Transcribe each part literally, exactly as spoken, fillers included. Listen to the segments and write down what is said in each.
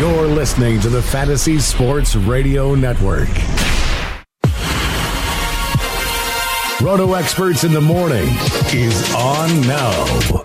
You're listening to the Fantasy Sports Radio Network. Roto Experts in the Morning is on now.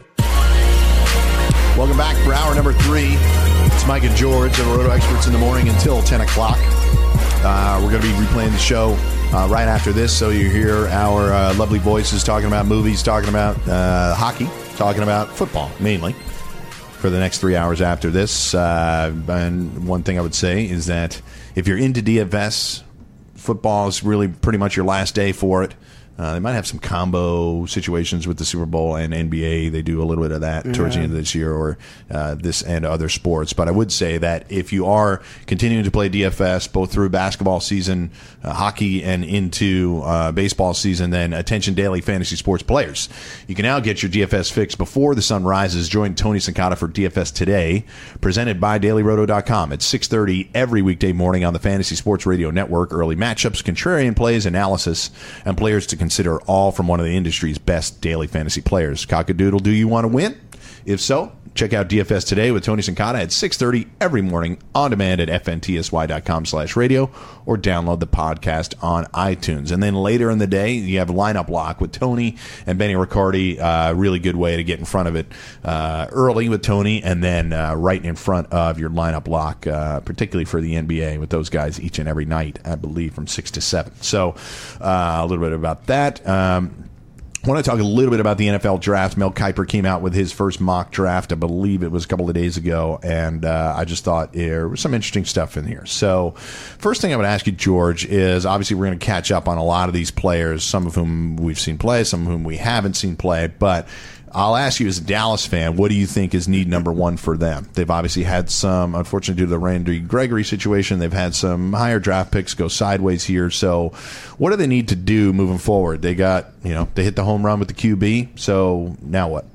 Welcome back for hour number three. It's Mike and George of Roto Experts in the Morning until ten o'clock. Uh, we're going to be replaying the show uh, right after this, so you hear our uh, lovely voices talking about movies, talking about uh, hockey, talking about football, mainly, for the next three hours after this. Uh, and one thing I would say is that if you're into D F S, football is really pretty much your last day for it. Uh, they might have some combo situations with the Super Bowl and N B A. They do a little bit of that yeah. towards the end of this year, or uh, this and other sports. But I would say that if you are continuing to play D F S, both through basketball season, uh, hockey, and into uh, baseball season, then attention daily fantasy sports players. You can now get your D F S fix before the sun rises. Join Tony Sincata for D F S Today, presented by Daily Roto dot com at six thirty every weekday morning on the Fantasy Sports Radio Network. Early matchups, contrarian plays, analysis, and players to consider, all from one of the industry's best daily fantasy players. Cockadoodle, do you want to win? If so, check out D F S Today with Tony Sincata at six thirty every morning on demand at F N T S Y dot com slash radio, or download the podcast on iTunes. And then later in the day, you have Lineup Lock with Tony and Benny Riccardi. Uh, really good way to get in front of it uh, early with Tony, and then uh, right in front of your Lineup Lock, uh, particularly for the N B A, with those guys each and every night, I believe, from six to seven. So uh, a little bit about that. Um, I want to talk a little bit about the N F L draft. Mel Kiper came out with his first mock draft. I believe it was a couple of days ago, and uh, I just thought there was some interesting stuff in here. So first thing I would ask you, George, is obviously we're going to catch up on a lot of these players, some of whom we've seen play, some of whom we haven't seen play, but I'll ask you, as a Dallas fan, what do you think is need number one for them? They've obviously had some, unfortunately, due to the Randy Gregory situation, they've had some higher draft picks go sideways here. So what do they need to do moving forward? They got, you know, they hit the home run with the Q B. So now what?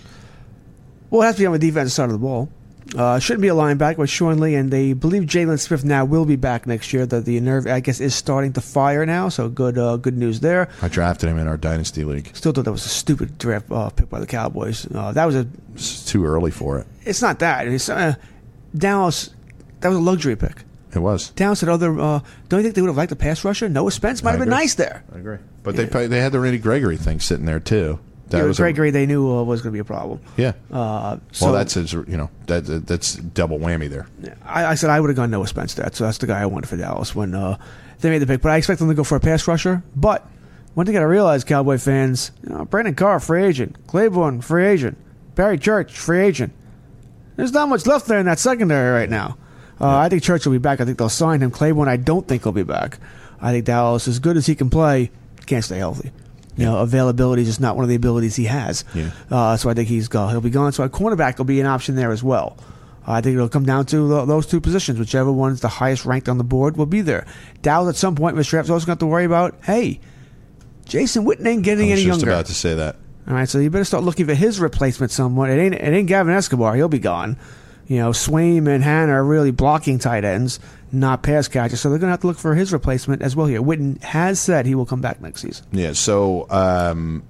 Well, it has to be on the defensive side of the ball. Uh, shouldn't be a linebacker with Sean Lee, and they believe Jalen Smith now will be back next year. That the nerve, I guess, is starting to fire now, so good uh, good news there. I drafted him in our Dynasty League. Still thought that was a stupid draft uh, pick by the Cowboys. Uh, that was a It's too early for it. It's not that. It's, uh, Dallas, that was a luxury pick. It was. Dallas had other, uh, don't you think they would have liked a pass rusher? Noah Spence might I have agree. been nice there. I agree. But yeah. they they had the Randy Gregory thing sitting there, too. That yeah, was Gregory, a, they knew uh, was going to be a problem. Yeah. Uh, so, well, that's his, you know that that's double whammy there. I, I said I would have gone Noah Spence. That so that's the guy I wanted for Dallas when uh, they made the pick. But I expect them to go for a pass rusher. But one thing I got to realize, Cowboy fans, you know, Brandon Carr, free agent. Claiborne, free agent. Barry Church, free agent. There's not much left there in that secondary right now. Uh, yeah. I think Church will be back. I think they'll sign him. Claiborne, I don't think he'll be back. I think Dallas, as good as he can play, can't stay healthy. You know, availability is just not one of the abilities he has. Yeah. Uh, so I think he's go, he'll be gone. So a cornerback will be an option there as well. Uh, I think it'll come down to th- those two positions. Whichever one's the highest ranked on the board will be there. Dallas at some point, Mister Rapp's also going to have to worry about, hey, Jason Witten ain't getting any younger. I was just about to say that. All right, so you better start looking for his replacement somewhat. It ain't, it ain't Gavin Escobar. He'll be gone. You know, Swaim and Hannah are really blocking tight ends, not pass catchers. So they're going to have to look for his replacement as well here. Witten has said he will come back next season. Yeah, so um,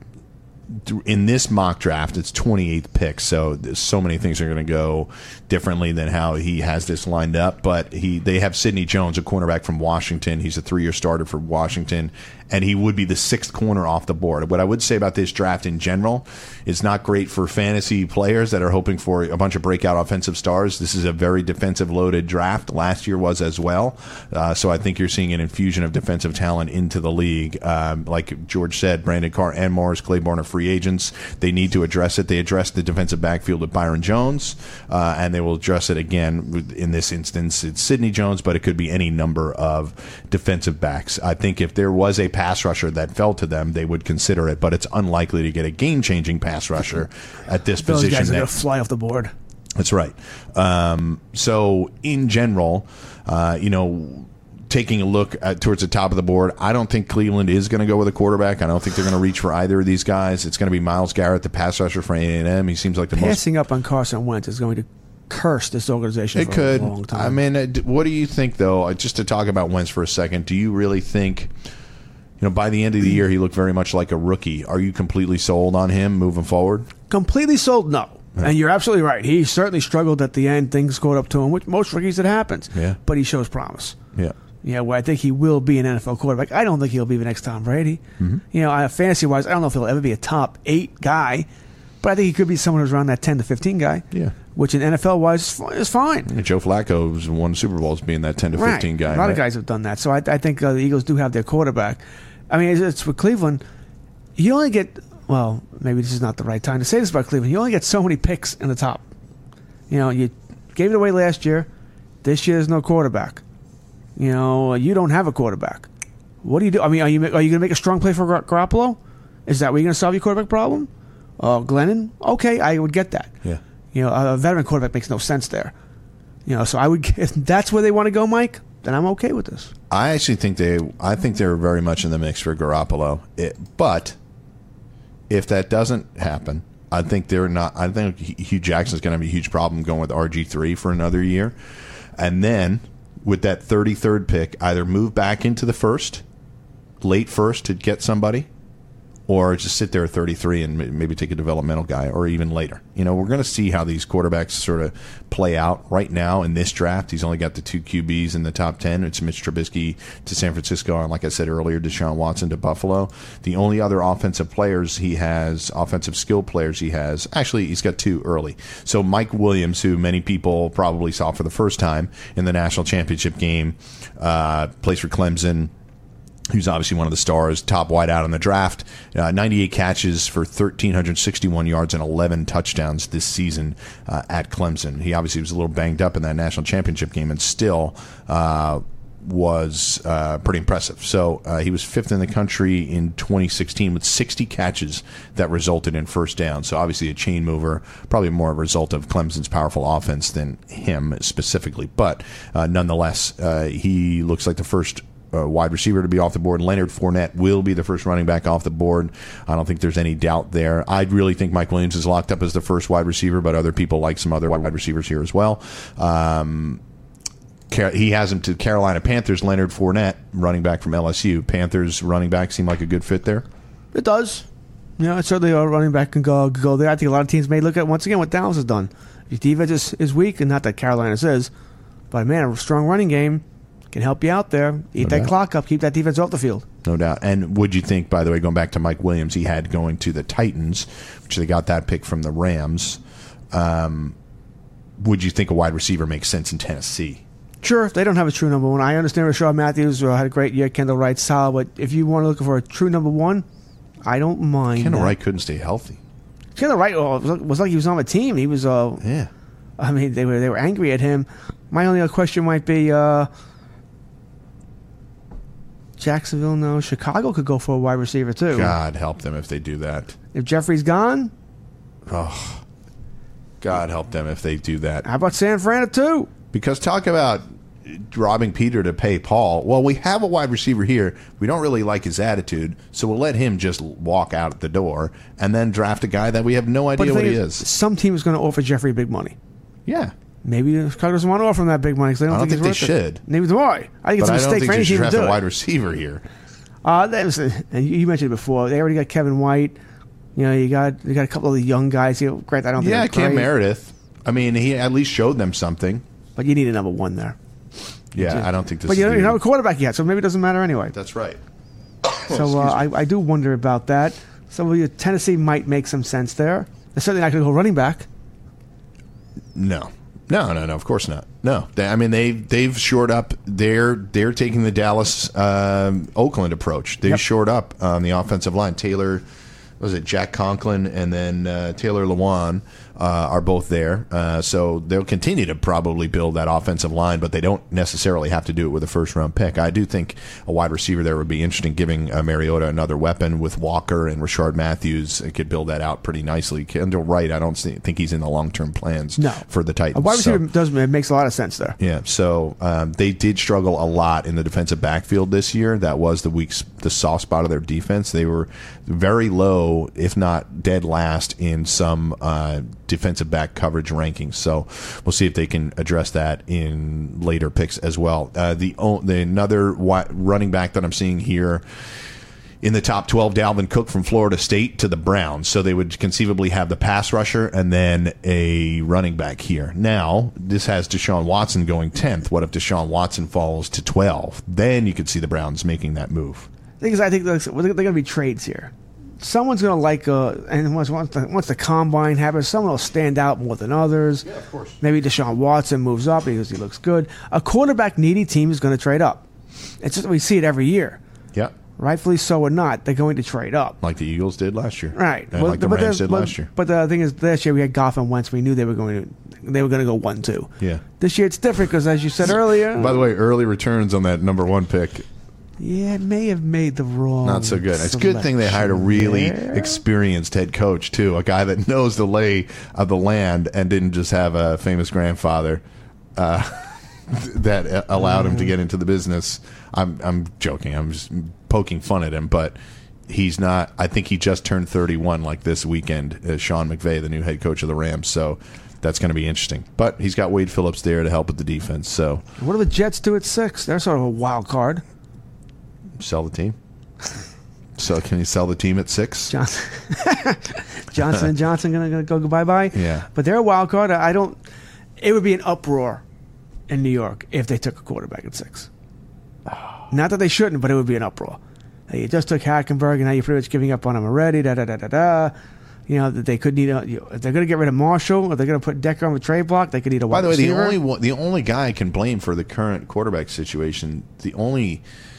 in this mock draft, it's twenty-eighth pick. So there's so many things are going to go differently than how he has this lined up. But he they have Sidney Jones, a cornerback from Washington. He's a three-year starter for Washington, and he would be the sixth corner off the board. What I would say about this draft in general, it's not great for fantasy players that are hoping for a bunch of breakout offensive stars. This is a very defensive-loaded draft. Last year was as well. Uh, so I think you're seeing an infusion of defensive talent into the league. Um, like George said, Brandon Carr and Morris Claiborne are free agents. They need to address it. They addressed the defensive backfield with Byron Jones, uh, and they will address it again. In this instance, it's Sidney Jones, but it could be any number of defensive backs. I think if there was a pass rusher that fell to them, they would consider it, but it's unlikely to get a game-changing pass rusher at this Those position. Those guys are that, going to fly off the board. That's right. Um, so, in general, uh, you know, taking a look at, towards the top of the board, I don't think Cleveland is going to go with a quarterback. I don't think they're going to reach for either of these guys. It's going to be Myles Garrett, the pass rusher for A and M. He seems like the Passing most... Passing up on Carson Wentz is going to curse this organization it for could. a long time. I mean, what do you think, though? Just to talk about Wentz for a second, do you really think... You know, by the end of the year, he looked very much like a rookie. Are you completely sold on him moving forward? Completely sold? No. And you're absolutely right. He certainly struggled at the end. Things caught up to him, which most rookies it happens. Yeah. But he shows promise. Yeah. Yeah, well, I think he will be an N F L quarterback. I don't think he'll be the next Tom Brady. Mm-hmm. You know, fantasy-wise, I don't know if he'll ever be a top eight guy, but I think he could be someone who's around that ten to fifteen guy. Yeah. Which in N F L-wise is fine. And Joe Flacco's won Super Bowls being that ten to fifteen right. guy. A lot right? of guys have done that. So I, I think uh, the Eagles do have their quarterback. I mean, it's, it's with Cleveland. You only get, well, maybe this is not the right time to say this about Cleveland. You only get so many picks in the top. You know, you gave it away last year. This year there's no quarterback. You know, you don't have a quarterback. What do you do? I mean, are you are you going to make a strong play for Gar- Garoppolo? Is that where you're going to solve your quarterback problem? Uh, Glennon? Okay, I would get that. Yeah. You know, a veteran quarterback makes no sense there. You know, so I would, if that's where they want to go, Mike, then I'm okay with this. I actually think they, I think they're very much in the mix for Garoppolo. It, but if that doesn't happen, I think they're not. I think Hugh Jackson's going to have a huge problem going with R G three for another year, and then with that thirty-third pick, either move back into the first, late first to get somebody, or just sit there at thirty-three and maybe take a developmental guy, or even later. You know, we're going to see how these quarterbacks sort of play out. Right now in this draft, he's only got the two Q Bs in the top ten. It's Mitch Trubisky to San Francisco, and like I said earlier, Deshaun Watson to Buffalo. The only other offensive players he has, offensive skill players he has, actually he's got two early. So Mike Williams, who many people probably saw for the first time in the national championship game, uh, plays for Clemson, who's obviously one of the stars, top wideout in the draft. Uh, ninety-eight catches for one thousand three hundred sixty-one yards and eleven touchdowns this season uh, at Clemson. He obviously was a little banged up in that national championship game and still uh, was uh, pretty impressive. So uh, he was fifth in the country in twenty sixteen with sixty catches that resulted in first down. So obviously a chain mover, probably more a result of Clemson's powerful offense than him specifically. But uh, nonetheless, uh, he looks like the first Uh, wide receiver to be off the board. Leonard Fournette will be the first running back off the board. I don't think there's any doubt there. I really think Mike Williams is locked up as the first wide receiver, but other people like some other wide receivers here as well. Um, he has him to Carolina Panthers, Leonard Fournette, running back from L S U. Panthers running back seem like a good fit there? It does. You know, certainly a running back can go, go there. I think a lot of teams may look at, once again, what Dallas has done. If defense is, is weak, and not that Carolina's is, but man, a strong running game can help you out there. Eat No that doubt. clock up. Keep that defense off the field. No doubt. And would you think, by the way, going back to Mike Williams, he had going to the Titans, which they got that pick from the Rams. Um, would you think a wide receiver makes sense in Tennessee? Sure, if they don't have a true number one. I understand Rashard Matthews uh, had a great year. Kendall Wright, solid. But if you want to look for a true number one, I don't mind. Kendall that. Wright couldn't stay healthy. Kendall Wright uh, was, was like he was on the team. He was. Uh, Yeah. I mean, they were they were angry at him. My only other question might be. Uh, Jacksonville, no. Chicago could go for a wide receiver, too. God help them if they do that. If Jeffrey's gone, Oh, God help them if they do that. how about San Fran, too? Because talk about robbing Peter to pay Paul. Well, we have a wide receiver here. We don't really like his attitude, so we'll let him just walk out the door and then draft a guy that we have no But idea the what thing he is, is. some team is going to offer Jeffrey big money. Yeah. Maybe Chicago doesn't want to offer him that big money because they don't I don't think, think he's they worth should. it. Neither do I. I think it's But a I don't mistake think for they any should team to draft do a it. wide receiver here. Uh, that was, and you you mentioned it before. They already got Kevin White. You know, you got you got a couple of the young guys here. Great, I don't think Yeah, they're Cam great, Meredith. I mean, he at least showed them something. but you need a number one there. Yeah, I don't think this But is you don't the- even have a quarterback yet, so maybe it doesn't matter anyway. That's right. So uh, I, I do wonder about that. So Tennessee might make some sense there. They're certainly not going to go running back. No, no, no, no. Of course not. No, they, I mean they they've shored up. They're they're taking the Dallas um, Oakland approach. They Yep. shored up on the offensive line. Taylor, was it Jack Conklin and then uh, Taylor Lewan uh, are both there. Uh, so they'll continue to probably build that offensive line, but they don't necessarily have to do it with a first round pick. I do think a wide receiver there would be interesting, giving uh, Mariota another weapon with Walker and Rashard Matthews. It could build that out pretty nicely. Kendall Wright, I don't see, think he's in the long term plans No. for the Titans. A wide So- receiver does it makes a lot of sense there. yeah, so um, they did struggle a lot in the defensive backfield this year. That was the weak, the soft spot of their defense. They were very low, if not dead last, in some uh, defensive back coverage rankings. So we'll see if they can address that in later picks as well. Uh, the, o- the another wi- running back that I'm seeing here in the top twelve, Dalvin Cook from Florida State to the Browns. So they would conceivably have the pass rusher and then a running back here. Now, this has Deshaun Watson going tenth. What if Deshaun Watson falls to twelve? Then you could see the Browns making that move. The thing is, I think they're, they're going to be trades here. Someone's going to like, uh, and once, once, the, once the combine happens, someone will stand out more than others. Yeah, of course. Maybe Deshaun Watson moves up because he looks good. A quarterback needy team is going to trade up. It's just we see it every year. Yeah. Rightfully so or not, they're going to trade up. Like the Eagles did last year. Right. And well, like the but Rams did but, last year. But the thing is, last year we had Goff and Wentz. We knew they were going to they were going to go one two. Yeah. This year it's different because, as you said earlier. By the way, early returns on that number one pick. Yeah, it may have made the wrong. Not so good. It's a good thing they hired a really there. experienced head coach, too. A guy that knows the lay of the land and didn't just have a famous grandfather uh, that allowed him to get into the business. I'm I'm joking. I'm just poking fun at him, but he's not. I think he just turned thirty-one like this weekend as Sean McVay, the new head coach of the Rams. So that's going to be interesting. But he's got Wade Phillips there to help with the defense. So what do the Jets do at six? They're sort of a wild card. Sell the team. So can you sell the team at six? Johnson, Johnson and Johnson going to go bye bye. Yeah, but they're a wild card. I don't. It would be an uproar in New York if they took a quarterback at six. Not that they shouldn't, but it would be an uproar. Hey, you just took Hackenberg, and now you're pretty much giving up on him already. Da da da da da. You know that they could need a. You know, if they're going to get rid of Marshall, or they're going to put Decker on the trade block, they could need a. By the way, receiver. the only one, the only guy I can blame for the current quarterback situation, the only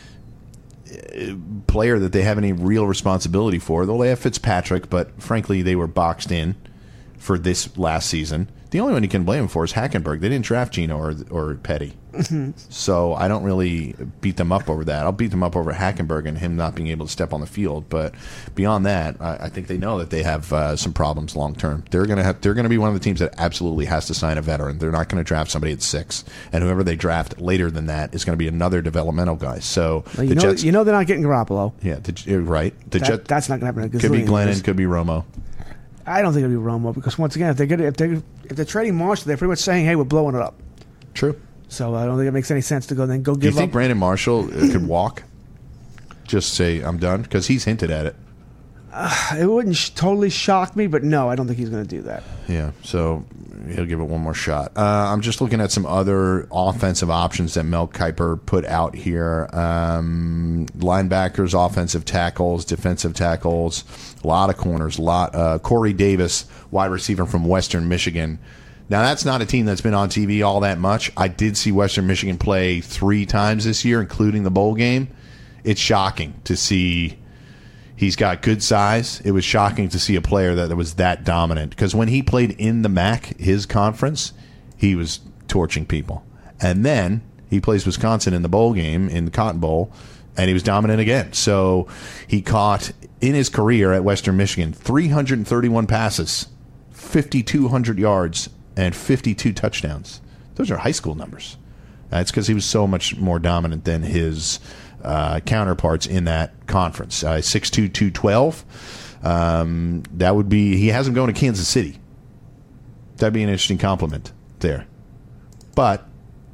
player that they have any real responsibility for, though they have Fitzpatrick, but frankly they were boxed in for this last season. The only one you can blame him for is Hackenberg. They didn't draft Geno or or Petty. Mm-hmm. So I don't really beat them up over that. I'll beat them up over Hackenberg and him not being able to step on the field. But beyond that, I, I think they know that they have uh, some problems long term. They're gonna have. They're gonna be one of the teams that absolutely has to sign a veteran. They're not going to draft somebody at six, and whoever they draft later than that is going to be another developmental guy. So well, you the know, Jets, you know, they're not getting Garoppolo. Yeah, the, you're right. The that, Jet, that's not going to happen. Could be Glennon. Could be Romo. I don't think it'll be Romo because once again, if they're gonna, if they if they're trading Marshall, they're pretty much saying, "Hey, we're blowing it up." True. So I don't think it makes any sense to go then go give. Do you think up. Brandon Marshall could walk? Just say I'm done because he's hinted at it. Uh, it wouldn't sh- totally shock me, but no, I don't think he's going to do that. Yeah, so he'll give it one more shot. Uh, I'm just looking at some other offensive options that Mel Kiper put out here. Um, linebackers, offensive tackles, defensive tackles, a lot of corners. A lot. Uh, Corey Davis, wide receiver from Western Michigan. Now, that's not a team that's been on T V all that much. I did see Western Michigan play three times this year, including the bowl game. It's shocking to see. He's got good size. It was shocking to see a player that was that dominant. Because when he played in the M A C, his conference, he was torching people. And then he plays Wisconsin in the bowl game, in the Cotton Bowl, and he was dominant again. So he caught, in his career at Western Michigan, three hundred thirty-one passes, fifty-two hundred yards, and fifty-two touchdowns. Those are high school numbers. That's because he was so much more dominant than his uh, counterparts in that conference. Uh, six two, two twelve. Um, that would be, he has him going to Kansas City. That'd be an interesting compliment there. But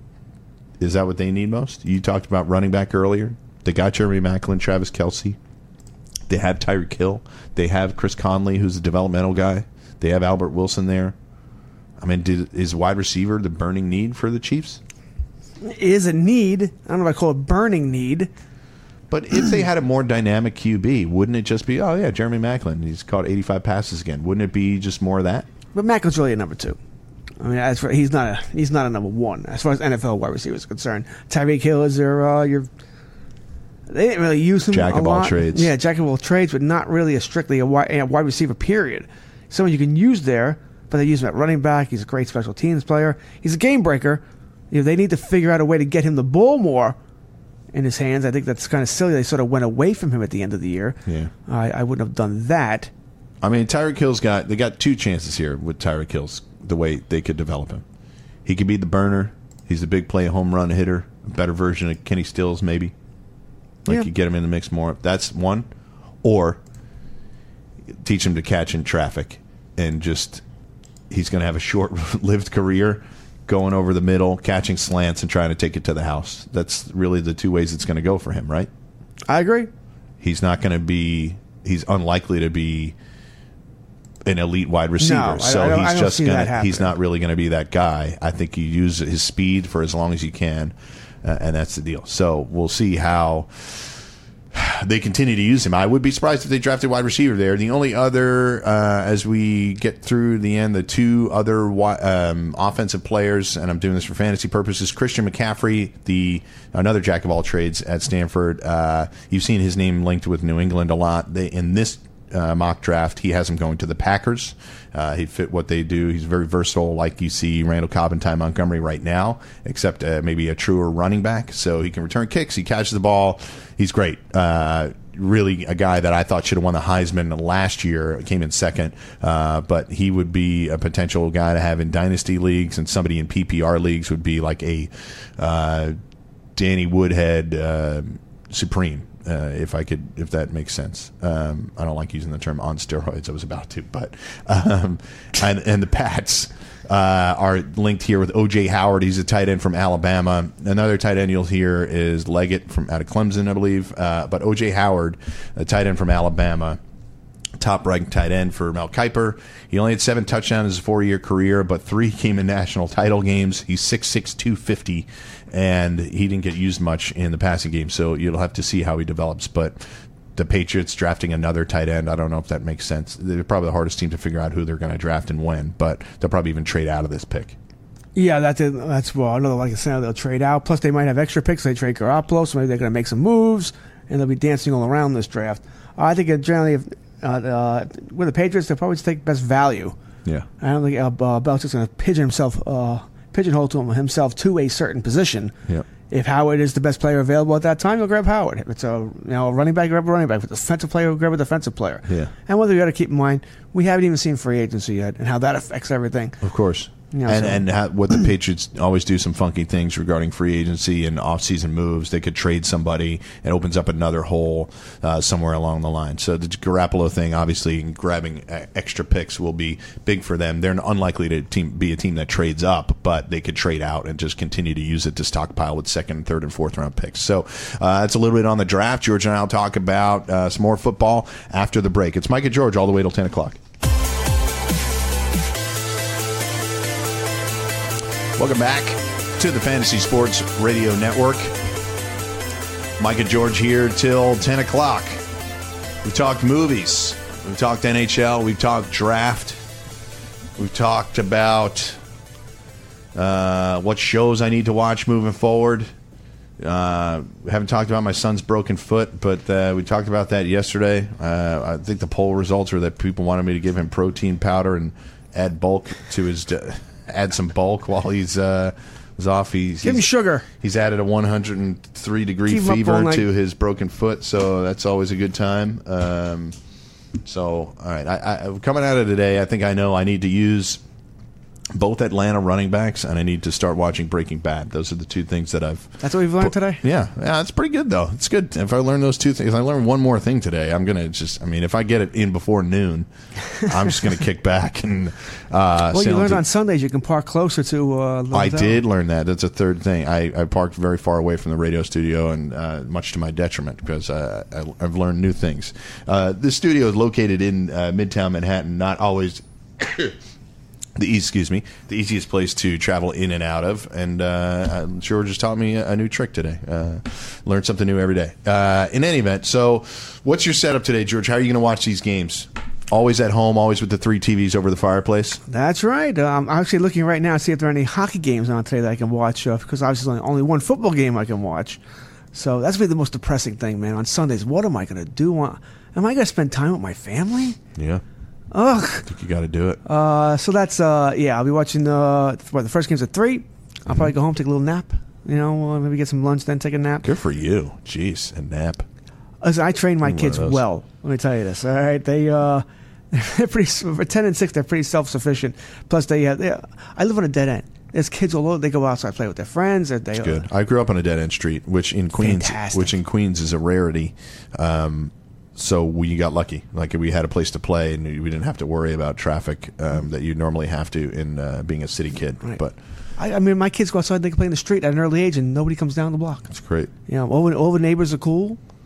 is that what they need most? You talked about running back earlier. They got Jeremy Maclin, Travis Kelce. They have Tyreek Hill. They have Chris Conley, who's a developmental guy. They have Albert Wilson there. I mean, did, is wide receiver the burning need for the Chiefs? It is a need. I don't know if I call it burning need. But if they had a more dynamic Q B, wouldn't it just be, oh, yeah, Jeremy Maclin, he's caught eighty-five passes again. Wouldn't it be just more of that? But Macklin's really a number two. I mean, as for, he's not a he's not a number one as far as N F L wide receivers are concerned. Tyreek Hill is their uh, your. They didn't really use him Jack a of all lot. trades. Yeah, jack of all trades, but not really a strictly a wide, a wide receiver. Period. Someone you can use there, but they use him at running back. He's a great special teams player. He's a game breaker. You know, they need to figure out a way to get him the ball more in his hands. I think that's kind of silly. They sort of went away from him at the end of the year. Yeah, I, I wouldn't have done that. I mean, Tyreek Hill's got they got two chances here with Tyreek Hill's the way they could develop him. He could be the burner. He's a big play home run hitter, a better version of Kenny Stills, maybe. Like yeah. you get him in the mix more. That's one. Or teach him to catch in traffic and just he's going to have a short-lived career going over the middle, catching slants, and trying to take it to the house. That's really the two ways it's going to go for him, right? I agree. He's not going to be. He's unlikely to be an elite wide receiver. No, so I, I don't, he's I don't just see gonna. that happening. He's not really going to be that guy. I think you use his speed for as long as you can, uh, and that's the deal. So we'll see how they continue to use him. I would be surprised if they drafted wide receiver there. The only other, uh, as we get through the end, the two other um, offensive players, and I'm doing this for fantasy purposes, Christian McCaffrey, the another jack of all trades at Stanford. Uh, you've seen his name linked with New England a lot. They, in this uh, mock draft, he has him going to the Packers. Uh, he fit what they do. He's very versatile, like you see Randall Cobb and Ty Montgomery right now, except uh, maybe a truer running back. So he can return kicks. He catches the ball. He's great. Uh, really a guy that I thought should have won the Heisman last year. Came in second. Uh, but he would be a potential guy to have in dynasty leagues, and somebody in P P R leagues would be like a uh, Danny Woodhead uh, Supreme. Uh, if I could, if that makes sense. Um, I don't like using the term on steroids. I was about to, but um, and and the Pats uh, are linked here with O J Howard. He's a tight end from Alabama. Another tight end you'll hear is Leggett from out of Clemson, I believe. Uh, but O J Howard, a tight end from Alabama, top-ranked tight end for Mel Kiper. He only had seven touchdowns in his four-year career, but three came in national title games. He's six six, two fifty, and he didn't get used much in the passing game, so you'll have to see how he develops. But the Patriots drafting another tight end, I don't know if that makes sense. They're probably the hardest team to figure out who they're going to draft and when, but they'll probably even trade out of this pick. Yeah, that's it. That's well, another like I said, they'll trade out. Plus, they might have extra picks. They trade Garoppolo, so maybe they're going to make some moves, and they'll be dancing all around this draft. I think it generally, if, uh, uh, with the Patriots, they'll probably just take best value. Yeah, I don't think uh, uh, Belichick's going to pigeon himself, uh, pigeonhole to him, himself to a certain position. Yeah. If Howard is the best player available at that time, you'll grab Howard. If it's a you know a running back, grab a running back. If it's a defensive player, you'll grab a defensive player. Yeah. And whether you got to keep in mind, we haven't even seen free agency yet, and how that affects everything. Of course. Yeah, and so. and how, what the Patriots always do some funky things regarding free agency and off-season moves. They could trade somebody. It opens up another hole uh, somewhere along the line. So the Garoppolo thing, obviously, grabbing extra picks will be big for them. They're unlikely to team, be a team that trades up, but they could trade out and just continue to use it to stockpile with second, and third, and fourth round picks. So uh, that's a little bit on the draft. George and I will talk about uh, some more football after the break. It's Mike and George all the way till ten o'clock. Welcome back to the Fantasy Sports Radio Network. Mike and George here till ten o'clock. We've talked movies. We've talked N H L. We've talked draft. We've talked about uh, what shows I need to watch moving forward. Uh, we haven't talked about my son's broken foot, but uh, we talked about that yesterday. Uh, I think the poll results were that people wanted me to give him protein powder and add bulk to his... Uh, add some bulk while he's uh, was off. He's, Give him he's, sugar. He's added a one hundred three degree Keep him up all fever night. to his broken foot, so that's always a good time. Um, so, all right, I, I, coming out of today, I think I know I need to use both Atlanta running backs, and I need to start watching Breaking Bad. Those are the two things that I've... That's what we've learned today? Yeah, yeah, it's pretty good, though. It's good. If I learn those two things, if I learn one more thing today, I'm going to just... I mean, if I get it in before noon, I'm just going to kick back and... Uh, Well, you learned to, on Sundays you can park closer to... Uh, I Hotel. did learn that. That's a third thing. I, I parked very far away from the radio studio, and uh, much to my detriment, because uh, I, I've learned new things. Uh, this studio is located in uh, Midtown Manhattan, not always... The excuse me, the easiest place to travel in and out of, and uh, George just taught me a, a new trick today. Uh, learn something new every day. Uh, in any event, so what's your setup today, George? How are you going to watch these games? Always at home, always with the three T Vs over the fireplace? That's right. Um, I'm actually looking right now to see if there are any hockey games on today that I can watch, uh, because obviously there's only one football game I can watch. So that's really the most depressing thing, man. On Sundays, what am I going to do? Am I going to spend time with my family? Yeah. Ugh. I think you got to do it. Uh, so that's, uh, yeah, I'll be watching the, what, the first game's at three. I'll mm-hmm. probably go home, take a little nap. You know, uh, maybe get some lunch, then take a nap. Good for you. Jeez, a nap. Listen, I train my One kids well. Let me tell you this. All right, they uh, they're pretty for ten and six. They're pretty self sufficient. Plus, they, uh, they I live on a dead end. There's kids all over. They go outside, play with their friends. They, That's good. I grew up on a dead end street, which in Queens, Fantastic. which in Queens is a rarity. Um, so we got lucky. Like we had a place to play, and we didn't have to worry about traffic um, that you normally have to in uh, being a city kid. Right. But I, I mean, my kids go outside. They can play in the street at an early age, and nobody comes down the block. that's great. You know, all the, all the neighbors are cool.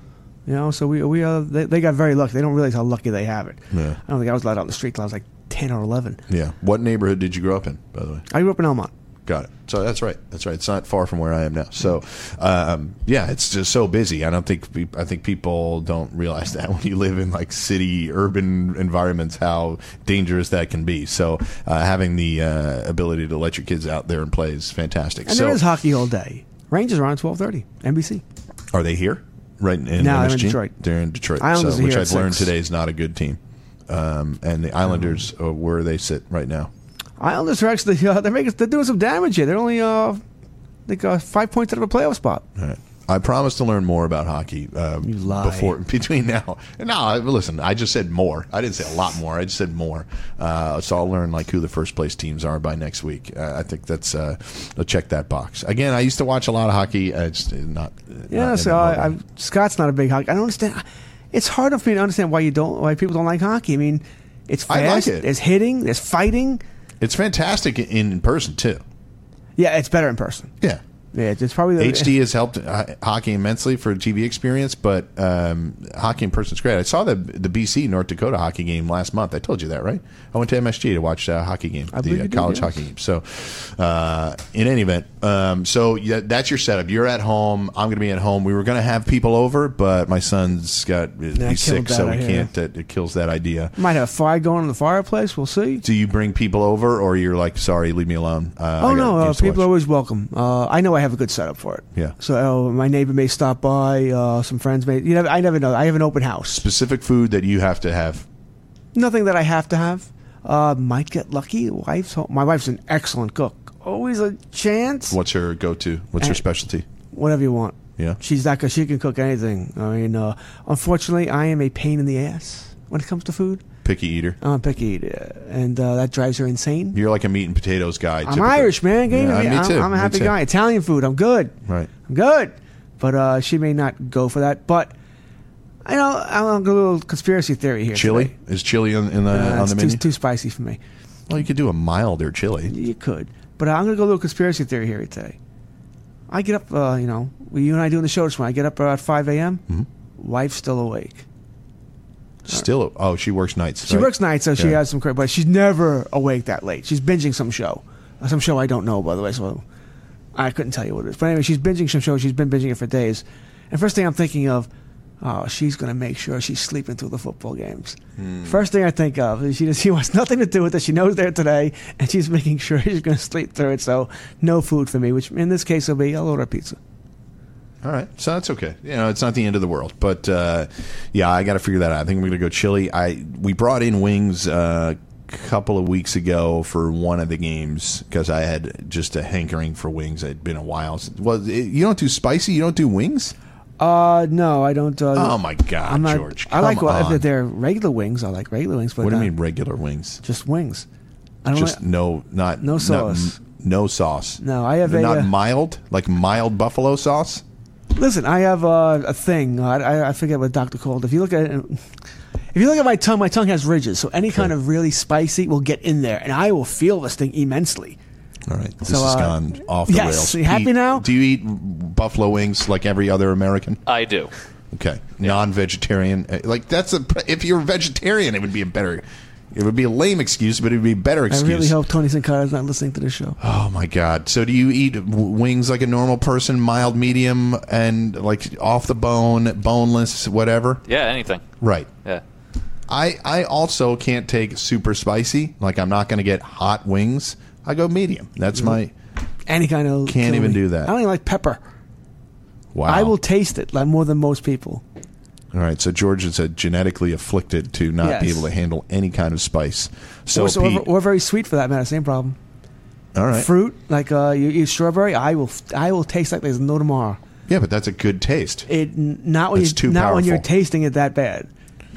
You know, so we we uh, they, they got very lucky. They don't realize how lucky they have it. Yeah. I don't think I was allowed out on the street till I was like ten or eleven. Yeah. What neighborhood did you grow up in, by the way? I grew up in Elmont. Got it. So that's right. That's right. It's not far from where I am now. So, um, yeah, it's just so busy. I don't think pe- I think people don't realize that when you live in like city, urban environments, how dangerous that can be. So, uh, having the uh, ability to let your kids out there and play is fantastic. And so, there is hockey all day. Rangers are on twelve thirty, N B C. are they here? Right in No, they're M S in G? Detroit. They're in Detroit, Islanders so, are which here I've at learned six. today is not a good team. Um, and the Islanders, uh, where they sit right now. Islanders are actually uh, they're making they're doing some damage here. They're only uh, they got five points out of a playoff spot. All right. I promise to learn more about hockey uh, You lie. before between now. No, I- listen. I just said more. I didn't say a lot more. I just said more. Uh, so I'll learn like who the first place teams are by next week. Uh, I think that's uh, I'll check that box. Again, I used to watch a lot of hockey. Uh, It's not. Yeah, not so anymore. I, I, Scott's not a big hockey. I don't understand. It's hard for me to understand why you don't why people don't like hockey. I mean, it's fast. I like it. There's hitting. There's fighting. It's fantastic in, in person too. Yeah, it's better in person. Yeah. Yeah, it's probably the H D has helped uh, hockey immensely for a T V experience, but um, hockey in person is great. I saw the the B C North Dakota hockey game last month. I told you that, right? I went to M S G to watch a hockey game, I believe the uh, you did, college yes. hockey game. So, uh, in any event, um, so yeah, that's your setup. You're at home. I'm going to be at home. We were going to have people over, but my son's got he's killed sick, that, so I we hear. can't. It, it kills that idea. Might have a fire going in the fireplace. We'll see. Do you bring people over, or you're like, sorry, leave me alone? Uh, I Oh got no, uh, games to people are watch. always welcome. Uh, I know I have a good setup for it. Yeah. So uh, my neighbor may stop by. Uh, some friends may. You know, I never know. I have an open house. Specific food that you have to have. Nothing that I have to have. Uh, might get lucky. Wife's home. My wife's an excellent cook. Always a chance. What's her go-to? What's her And- specialty? Whatever you want. Yeah. She's that good. She can cook anything. I mean, uh, unfortunately, I am a pain in the ass when it comes to food. Picky eater. I'm a picky eater, and uh, that drives her insane. You're like a meat and potatoes guy. I'm typically. Irish, man. Give Yeah, me- me I'm, too. I'm a Me happy too. guy. Italian food. I'm good. Right. I'm good. But uh, she may not go for that. But I know I'm a little conspiracy theory here. Chili today. is chili on, in the Uh, on it's the too, menu. too spicy for me. Well, you could do a milder chili. You could, but I'm gonna go a little conspiracy theory here today. I get up, uh, you know, you and I doing the show this morning. I get up at five a.m. Mm-hmm. Wife's still awake. Still, oh, she works nights. She right? works nights, so she Yeah. has some credit, but she's never awake that late. She's binging some show, Uh, some show I don't know, by the way, so I couldn't tell you what it is. But anyway, she's binging some show. She's been binging it for days. And first thing I'm thinking of, oh, she's going to make sure she's sleeping through the football games. Hmm. First thing I think of is she, she wants nothing to do with it. She knows they're today, and she's making sure she's going to sleep through it. So no food for me, which in this case will be I'll order pizza. All right, so that's okay. You know, it's not the end of the world, but uh, yeah, I got to figure that out. I think we're gonna go chili. I we brought in wings uh, a couple of weeks ago for one of the games because I had just a hankering for wings. It had been a while. Well, it, you don't do spicy. You don't do wings. Uh, no, I don't. Uh, Oh my God, I'm not, George! I like come well, on. if they're regular wings. I like regular wings. But What do you uh, mean regular wings? Just wings. I don't Just like, no, not No not- sauce. no sauce. No, I have They're a, not uh, mild, like mild buffalo sauce. Listen, I have uh, a thing. Uh, I, I forget what the doctor called. If you look at it, if you look at my tongue, my tongue has ridges, so any kind of really spicy will get in there, and I will feel this thing immensely. All right, this So, has uh, gone off the yes, rails. you happy Pete, now? Do you eat buffalo wings like every other American? I do. Okay, non-vegetarian. Uh, Like that's a. If you're a vegetarian, it would be a better. It would be a lame excuse, but it would be a better I excuse. really hope Tony Sincar's not listening to this show. Oh my God! So do you eat w- wings like a normal person, mild, medium, and like off the bone, boneless, whatever? Yeah, anything. Right. Yeah. I I also can't take super spicy. Like I'm not going to get hot wings. I go medium. That's my. Any kind of Can't kill even me. do that. I don't even like pepper. Wow. I will taste it like more than most people. All right, so George is uh, genetically afflicted to not be Yes. able to handle any kind of spice. So, or, so- Pete, or, or very sweet for that matter. Same problem. all right, Fruit like uh, you eat strawberry, I will I will taste like there's no tomorrow. yeah, but that's a good taste. It n- not when That's you too not when you're powerful. tasting it that bad.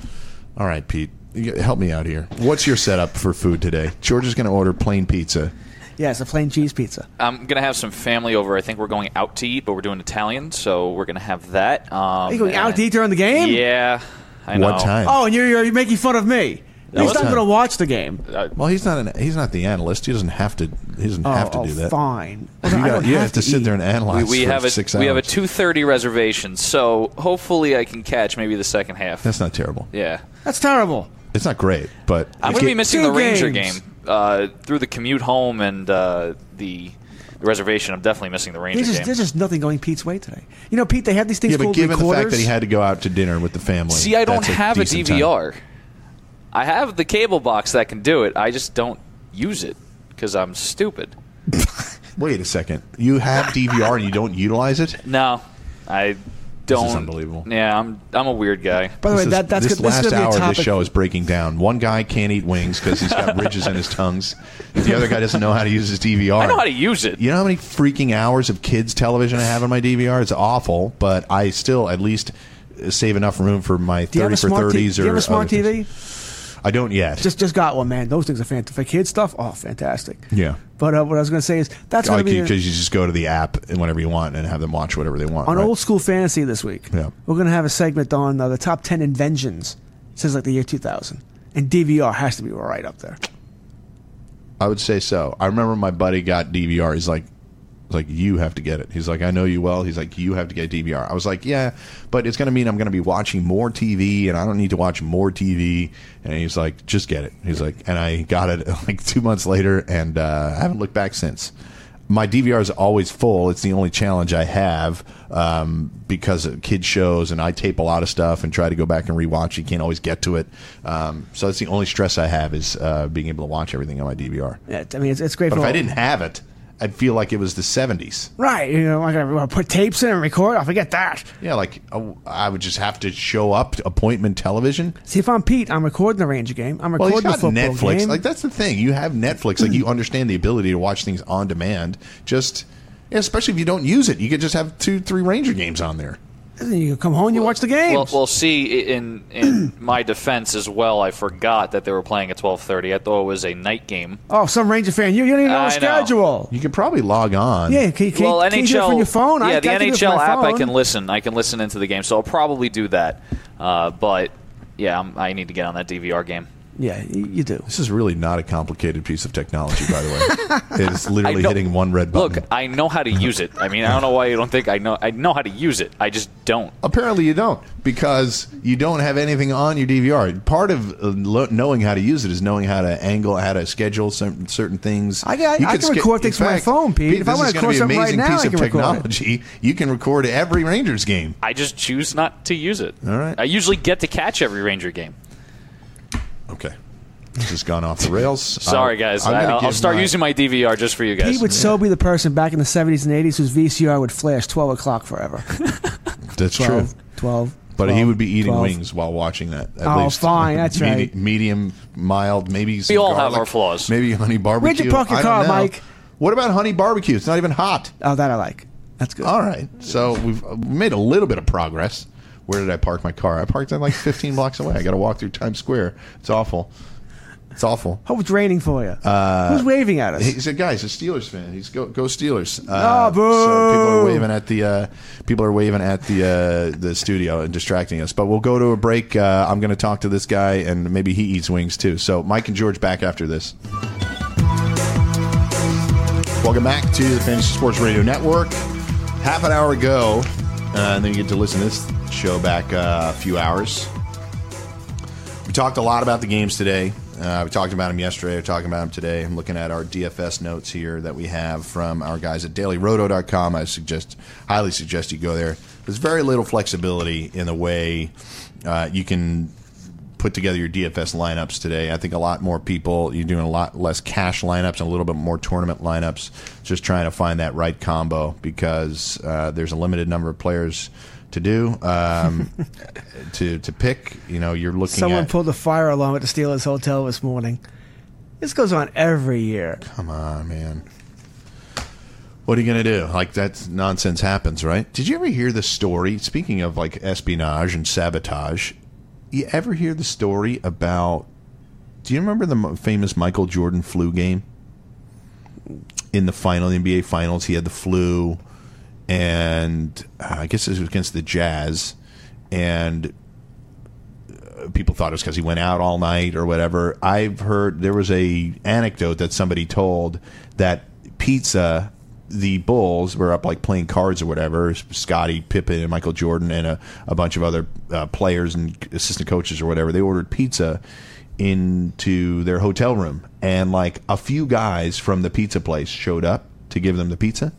All right, Pete, you- help me out here. What's your setup for food today? George is going to order plain pizza. Yeah, it's a plain cheese pizza. I'm going to have some family over. I think we're going out to eat, but we're doing Italian, so we're going to have that. Um, Are you going out and- to eat during the game? Yeah, I know. What time? Oh, and you're, you're making fun of me. That He's was not not- going to watch the game. Uh, Well, he's not an he's not the analyst. He doesn't have to. He doesn't have to oh, do oh, that. fine. You, I got, don't you have, have to, sit eat. there and analyze we, we for have a six we have a hours. two thirty reservation, so hopefully I can catch maybe the second half. That's not terrible. Yeah, That's terrible. It's not great, but I'm it going to can- be missing Two the Ranger games. game uh, through the commute home and uh, the, the reservation. I'm definitely missing the Ranger There's just, game. there's just nothing going Pete's way today. You know, Pete, they have these things Yeah, but called given the fact recorders. that he had to go out to dinner with the family, See, I don't that's have a decent D V time. R. I have the cable box that can do it. I just don't use it because I'm stupid. Wait a second. You have D V R and you don't utilize it? No, I don't. This is unbelievable. Yeah, I'm I'm a weird guy. By the way, This is- that, that's this good. This last is gonna be hour a of topic. this show is breaking down. One guy can't eat wings because he's got ridges in his tongues. The other guy doesn't know how to use his D V R. I know how to use it. You know how many freaking hours of kids' television I have on my D V R? It's awful, but I still at least save enough room for my Do you have thirty a for smart T V? thirties Do or you have a smart other T V? things. I don't yet. Just just got one, man. Those things are fantastic. For kids stuff, oh, fantastic. yeah. But uh, what I was going to say is that's going to Like be because you just go to the app and whenever you want and have them watch whatever they want. on right? Old School Fantasy this week. Yeah. We're going to have a segment on uh, the top ten inventions since like the year two thousand, and D V R has to be right up there. I would say so. I remember my buddy got D V R. He's like, he's like, you have to get it. He's like, I know you well. He's like, you have to get D V R. I was like, yeah, but it's going to mean I'm going to be watching more T V, and I don't need to watch more T V. And he's like, just get it. He's like, and I got it like two months later, and uh, I haven't looked back since. My D V R is always full. It's the only challenge I have um, because of kid shows, and I tape a lot of stuff and try to go back and rewatch. You can't always get to it, um, so that's the only stress I have is uh, being able to watch everything on my D V R. Yeah, I mean, it's, it's great But for if I all- didn't have it, I'd feel like it was the seventies. Right, you know, I got to put tapes in and record. I'll forget that. Yeah, like oh, I would just have to show up to appointment television. See, if I'm Pete, I'm recording the Ranger game. I'm Well, recording he's the got football Netflix. game. Like that's the thing. You have Netflix. Like you understand the ability to watch things on demand. Just yeah, especially if you don't use it, you could just have two, three Ranger games on there. And then you come home, you watch the games. Well, well, see, in in my defense as well, I forgot that they were playing at twelve thirty. I thought it was a night game. oh, some Ranger fan, you, you don't even know the I know. schedule. You could probably log on. Yeah, can, you- can, well, you- can you do it N H L from your phone? Yeah, I, the I can do it N H from L my app, I phone. can listen. I can listen into the game, so I'll probably do that. Uh, but yeah, I'm, I need to get on that D V R game. Yeah, you, you do. This is really not a complicated piece of technology, by the way. It's literally I know- hitting one red button. Look, I know how to use it. I mean, I don't know why you don't think I know. I know how to use it. I just don't. Apparently you don't, because you don't have anything on your D V R. Part of uh, lo- knowing how to use it is knowing how to angle, how to schedule certain certain things. I- I- You I could can ske- record things in from my fact, phone, Pete. If I this wanna is gonna record be an something right amazing now, piece I of can record it. technology. You can record every Rangers game. I just choose not to use it. All right. I usually get to catch every Ranger game. Okay, this has gone off the rails. Sorry, I'll- guys. I'm I, gonna I'll give start my- using my D V R just for you guys. Pete would so be the person back in the seventies and eighties whose V C R would flash twelve o'clock forever. That's true. twelve, twelve. But he would be eating twelve. wings while watching that. At Oh, least. fine, that's Medi- right. Medium, mild, maybe. Some all have garlic, our flaws. Maybe honey barbecue. Where'd you park your I don't car, know. Mike? What about honey barbecue? It's not even hot. Oh, that I like. That's good. All right, so we've uh, made a little bit of progress. Where did I park my car? I parked it like fifteen blocks away. I got to walk through Times Square. It's awful. It's awful. Hope it's raining for you. Uh, Who's waving at us? He said, "Guys, a Steelers fan. He's go go Steelers." Oh, Uh, boo! So people are waving at the uh, people are waving at the uh, the studio and distracting us. But we'll go to a break. Uh, I'm going to talk to this guy, and maybe he eats wings too. So Mike and George back after this. Welcome back to the Fantasy Sports Radio Network. Half an hour ago, uh, and then you get to listen to this show back uh, a few hours. We talked a lot about the games today. Uh, we talked about them yesterday. We're talking about them today. I'm looking at our D F S notes here that we have from our guys at daily roto dot com. I suggest, highly suggest you go there. There's very little flexibility in the way uh, you can put together your D F S lineups today. I think a lot more people, you're doing a lot less cash lineups and a little bit more tournament lineups, just trying to find that right combo because uh, there's a limited number of players to do, um, to to pick. You know, you're looking Someone at... pulled the fire alarm at the Steelers Hotel this morning. This goes on every year. Come on, man. What are you going to do? Like, that nonsense happens, right? Did you ever hear the story, speaking of, like, espionage and sabotage, you ever hear the story about, do you remember the mo- famous Michael Jordan flu game? In the final, the N B A Finals, he had the flu, and uh, I guess this was against the Jazz, and people thought it was because he went out all night or whatever. I've heard there was a anecdote that somebody told that pizza, the Bulls were up like playing cards or whatever. Scottie Pippen and Michael Jordan and a, a bunch of other uh, players and assistant coaches or whatever. They ordered pizza into their hotel room, and like a few guys from the pizza place showed up to give them the pizza,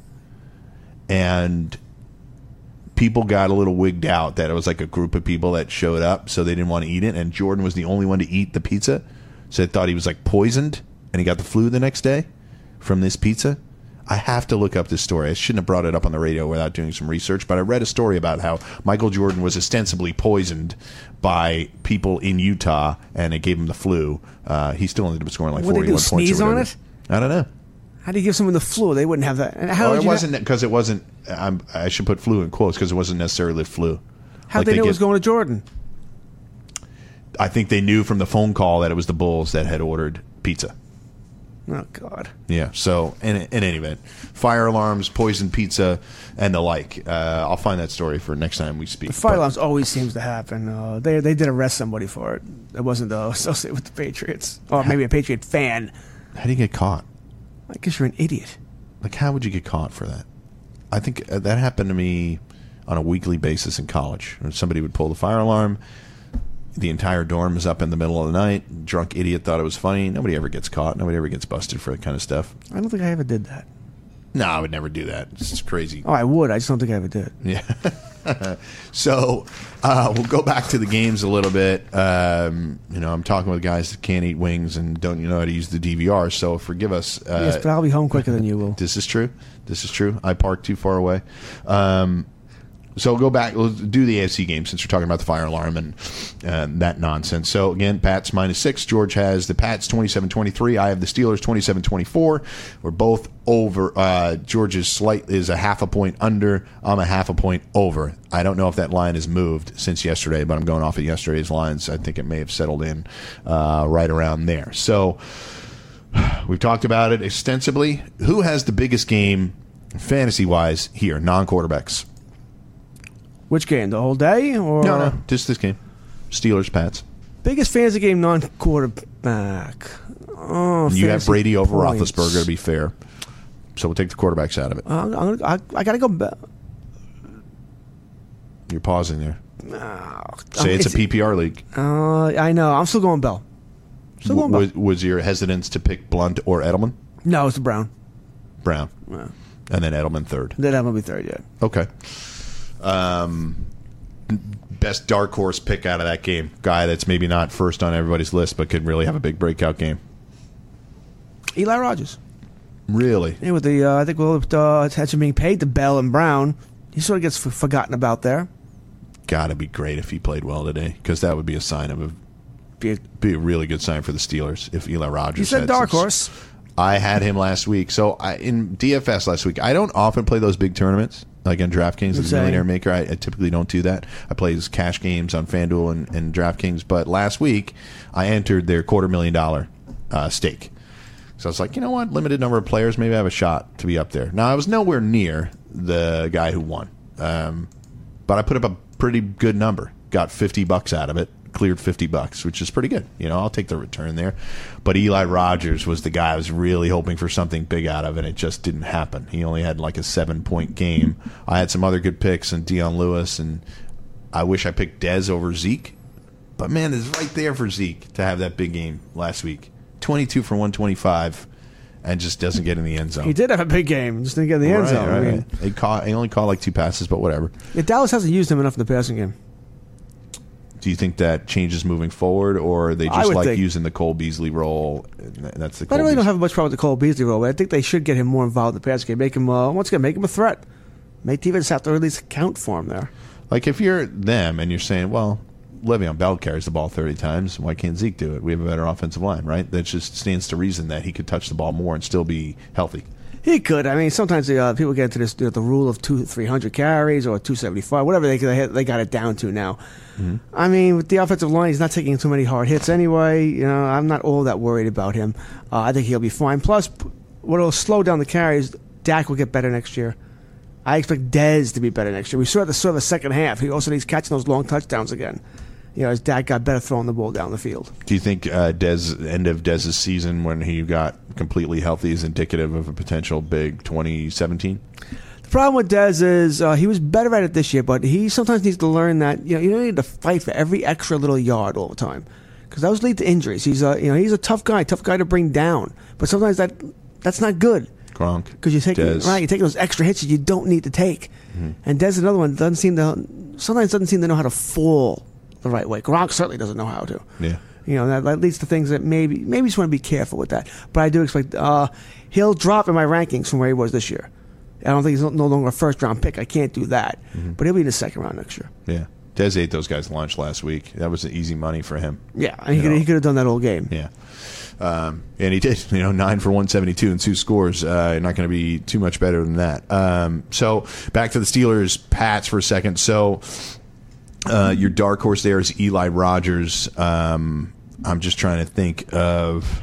and people got a little wigged out that it was like a group of people that showed up, so they didn't want to eat it, and Jordan was the only one to eat the pizza, so they thought he was like poisoned, and he got the flu the next day from this pizza. I have to look up this story. I shouldn't have brought it up on the radio without doing some research, but I read a story about how Michael Jordan was ostensibly poisoned by people in Utah, and it gave him the flu. Uh, he still ended up scoring like What, forty-one they do, points. sneeze or on whatever. it? I don't know. How do you give someone the flu? They wouldn't have that. And how Well, would it you wasn't know, because it wasn't. I'm, I should put flu in quotes because it wasn't necessarily flu. how Like they they knew it was get- going to Jordan? I think they knew from the phone call that it was the Bulls that had ordered pizza. Oh God! Yeah. So in in any event, fire alarms, poison pizza, and the like. Uh, I'll find that story for next time we speak. The fire But- alarms always seems to happen. Uh, they they did arrest somebody for it. It wasn't uh, associated with the Patriots, or maybe a Patriot fan. How do you get caught? I guess you're an idiot. Like, how would you get caught for that? I think uh, that happened to me on a weekly basis in college. When somebody would pull the fire alarm, the entire dorm is up in the middle of the night. Drunk idiot thought it was funny. Nobody ever gets caught. Nobody ever gets busted for that kind of stuff. I don't think I ever did that. No, I would never do that. It's just crazy. Oh, I would. I just don't think I ever did. Yeah. So uh, we'll go back to the games a little bit. Um, you know, I'm talking with guys that can't eat wings and don't know how to use the D V R. So forgive us. Uh, Yes, but I'll be home quicker than you will. This is true. This is true. I parked too far away. Um, so we'll go back. We'll do the A F C game since we're talking about the fire alarm and uh, that nonsense. So, again, Pats minus six. George has the Pats twenty-seven twenty-three. I have the Steelers twenty-seven twenty-four. We're both over. Uh, George's slight is a half a point under. I'm a half a point over. I don't know if that line has moved since yesterday, but I'm going off of yesterday's lines. I think it may have settled in uh, right around there. So we've talked about it extensively. Who has the biggest game fantasy-wise here, non-quarterbacks? Which game? The whole day? Or No, no, just this game. Steelers, Pats. Biggest fantasy game non-quarterback. Oh, You have fantasy Brady over points. Roethlisberger to be fair. So we'll take the quarterbacks out of it. Uh, I'm gonna, I, I got to go. Be- You're pausing there. uh, Say it's a it's- P P R league. Uh, I know. I'm still going Bell. Still going Bell. Was, was your hesitance to pick Blunt or Edelman? No, it's Brown. Brown. And then Edelman third. Then I'm gonna be third. Yeah. Okay. Um, best dark horse pick out of that game. Guy that's maybe not first on everybody's list, but could really have a big breakout game. Eli Rogers. Really? Yeah, with the uh, I think with uh, attention being paid to Bell and Brown, he sort of gets f- forgotten about there. Gotta be great if he played well today, because that would be a sign of a Be a, be a really good sign for the Steelers if Eli Rogers. you said had dark some- horse. I had him last week. So I, in D F S last week, I don't often play those big tournaments. Like on DraftKings, the Same. Millionaire Maker, I, I typically don't do that. I play these cash games on FanDuel and, and DraftKings. But last week, I entered their quarter million dollar uh, stake. So I was like, you know what? Limited number of players. Maybe I have a shot to be up there. Now, I was nowhere near the guy who won. Um, but I put up a pretty good number. Got fifty bucks out of it. Cleared fifty bucks, which is pretty good. You know, I'll take the return there. But Eli Rogers was the guy I was really hoping for something big out of, and it just didn't happen. He only had like a seven-point game. I had some other good picks, and Deion Lewis, and I wish I picked Dez over Zeke. But, man, it's right there for Zeke to have that big game last week. twenty-two for one twenty-five, and just doesn't get in the end zone. He did have a big game, just didn't get in the end Right, zone. I right. mean, He, caught, he only caught like two passes, but whatever. yeah, Dallas hasn't used him enough in the passing game. Do you think that changes moving forward, or they I just would like think- using the Cole Beasley role? And that's the Cole I really don't Beasley. have much problem with the Cole Beasley role, but I think they should get him more involved in the passing game. Make him uh, once again, make him a threat. Make defense have to at least account for him there. Like if you're them and you're saying, well, Le'Veon Bell carries the ball thirty times, why can't Zeke do it? We have a better offensive line, right? That just stands to reason that he could touch the ball more and still be healthy. He could. I mean, sometimes uh, people get into this you know, the rule of two, three hundred carries or two seventy five, whatever they they, they got it down to now. Mm-hmm. I mean, with the offensive line, he's not taking too many hard hits anyway. You know, I'm not all that worried about him. Uh, I think he'll be fine. Plus, what will slow down the carries, Dak will get better next year. I expect Dez to be better next year. We saw the sort of the second half. He also needs catching those long touchdowns again. you know, his dad got better throwing the ball down the field. Do you think uh, Dez end of Dez's season when he got completely healthy is indicative of a potential big twenty seventeen? The problem with Dez is uh, he was better at it this year, but he sometimes needs to learn that you know you don't need to fight for every extra little yard all the time, because those lead to injuries. He's a you know he's a tough guy, tough guy to bring down, but sometimes that that's not good. Gronk, because you take Dez. right, you take those extra hits that you don't need to take, mm-hmm. and Dez is another one that doesn't seem to sometimes doesn't seem to know how to fall the right way. Gronk certainly doesn't know how to. Yeah. You know, that, that leads to things that maybe maybe you just want to be careful with that. But I do expect uh, he'll drop in my rankings from where he was this year. I don't think he's no longer a first-round pick. I can't do that. Mm-hmm. But he'll be in the second round next year. Yeah. Dez ate those guys lunch last week. That was easy money for him. Yeah, and he could, he could have done that whole game. Yeah. Um, and he did, you know, nine for one seventy-two and two scores. Uh, not going to be too much better than that. Um, so back to the Steelers, Pats for a second. So uh, your dark horse there is Eli Rogers. Um, I'm just trying to think of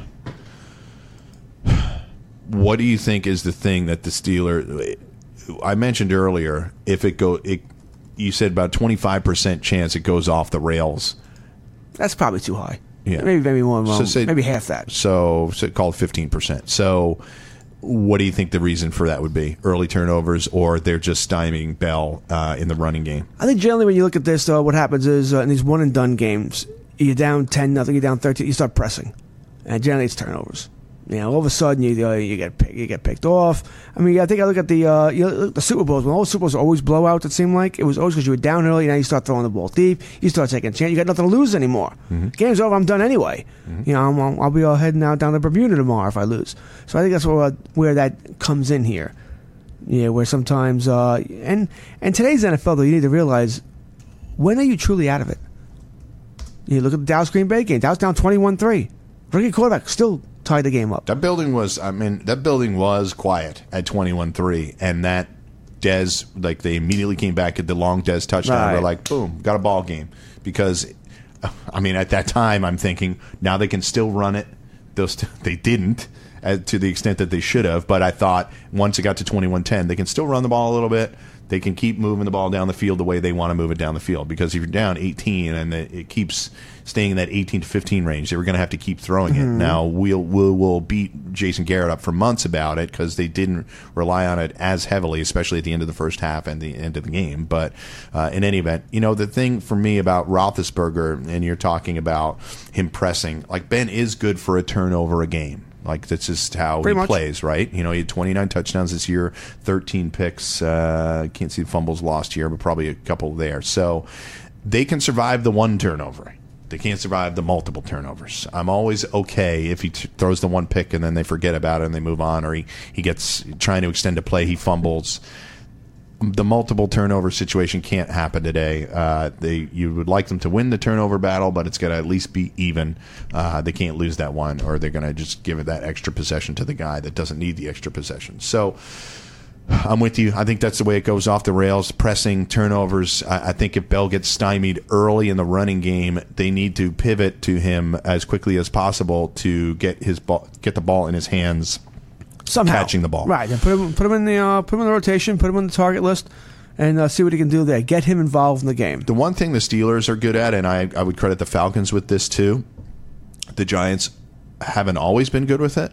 what do you think is the thing that the Steelers? I mentioned earlier, if it go, it, you said about twenty-five percent chance it goes off the rails. That's probably too high. Yeah. Maybe maybe more, so say, maybe half that. So, so call it fifteen percent. So what do you think the reason for that would be? Early turnovers, or they're just stymieing Bell uh, in the running game? I think generally when you look at this, uh, what happens is uh, in these one and done games, you're down ten nothing, you're down thirteen, you start pressing, and generally it's turnovers. You know, all of a sudden you uh, you get pick, you get picked off. I mean, I think I look at the uh, you know, the Super Bowls. When all the Super Bowls are always blowouts, it seemed like it was always because you were down early. Now you start throwing the ball deep. You start taking a chance. You got nothing to lose anymore. Mm-hmm. Game's over. I'm done anyway. Mm-hmm. You know, I'm, I'll be all heading out down to Bermuda tomorrow if I lose. So I think that's where where that comes in here. Yeah, where sometimes uh, and and today's N F L though, you need to realize when are you truly out of it. You look at the Dallas Green Bay game. Dallas down twenty-one three. Rookie quarterback still tied the game up. That building was, I mean, that building was quiet at twenty-one three, and that Dez, like, they immediately came back at the long Dez touchdown. Right. They're like, boom, got a ball game. Because, I mean, at that time, I'm thinking, now they can still run it. They'll st- they didn't uh, to the extent that they should have, but I thought once it got to twenty-one ten, they can still run the ball a little bit. They can keep moving the ball down the field the way they want to move it down the field. Because if you're down eighteen and it keeps staying in that eighteen to fifteen range, they were going to have to keep throwing it. Mm-hmm. Now, we'll, we'll, we'll beat Jason Garrett up for months about it because they didn't rely on it as heavily, especially at the end of the first half and the end of the game. But uh, in any event, you know, the thing for me about Roethlisberger, and you're talking about him pressing, like Ben is good for a turnover a game. Like, that's just how Pretty he much. plays, right? You know, he had twenty-nine touchdowns this year, thirteen picks. Uh, can't see the fumbles lost here, but probably a couple there. So they can survive the one turnover. They can't survive the multiple turnovers. I'm always okay if he t- throws the one pick and then they forget about it and they move on, or he, he gets trying to extend a play, he fumbles. The multiple turnover situation can't happen today. Uh, they you would like them to win the turnover battle, but it's going to at least be even. Uh, they can't lose that one, or they're going to just give it that extra possession to the guy that doesn't need the extra possession. So I'm with you. I think that's the way it goes off the rails. Pressing, turnovers. I, I think if Bell gets stymied early in the running game, they need to pivot to him as quickly as possible to get his ball, get the ball in his hands. Somehow Catching the ball, right? And put him, put him in the, uh, put him in the rotation, put him on the target list, and uh, see what he can do there. Get him involved in the game. The one thing the Steelers are good at, and I, I would credit the Falcons with this too. The Giants haven't always been good with it.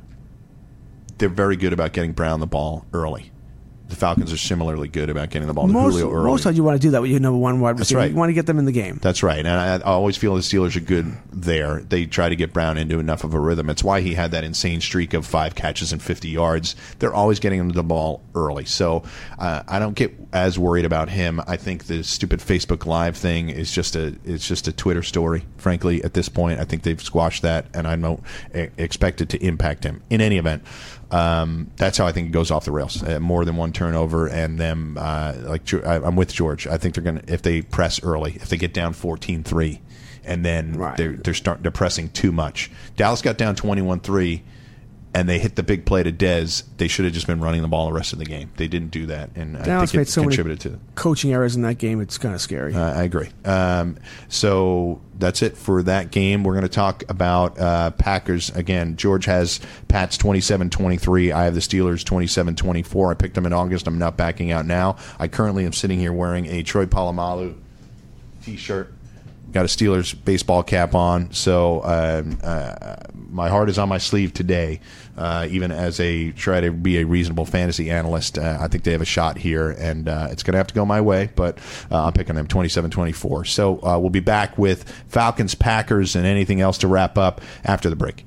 They're very good about getting Brown the ball early. The Falcons are similarly good about getting the ball to Most, Julio early. most times you want to do that with your number one wide That's receiver. right. You want to get them in the game. That's right. And I, I always feel the Steelers are good there. They try to get Brown into enough of a rhythm. It's why he had that insane streak of five catches and fifty yards. They're always getting him the ball early. So uh, I don't get as worried about him. I think the stupid Facebook Live thing is just a it's just a Twitter story, frankly, at this point. I think they've squashed that, and I don't expect it to impact him. In any event, Um, that's how I think it goes off the rails. Uh, more than one turnover, and them uh, like I, I'm with George. I think they're gonna if they press early, if they get down fourteen three, and then right. they're they're start they're pressing too much. Dallas got down twenty-one three, and they hit the big play to Dez. They should have just been running the ball the rest of the game. They didn't do that, and Dallas I think made it so contributed many to it. coaching errors in that game. It's kind of scary. Uh, I agree. Um, so that's it for that game. We're going to talk about uh, Packers. Again, George has Pats twenty-seven twenty-three. I have the Steelers twenty-seven twenty-four. I picked them in August. I'm not backing out now. I currently am sitting here wearing a Troy Polamalu t-shirt got a Steelers baseball cap on, so uh, uh, my heart is on my sleeve today. Uh, even as a try to be a reasonable fantasy analyst, uh, I think they have a shot here, and uh, it's going to have to go my way, but uh, I'm picking them twenty-seven twenty-four. So uh, we'll be back with Falcons, Packers, and anything else to wrap up after the break.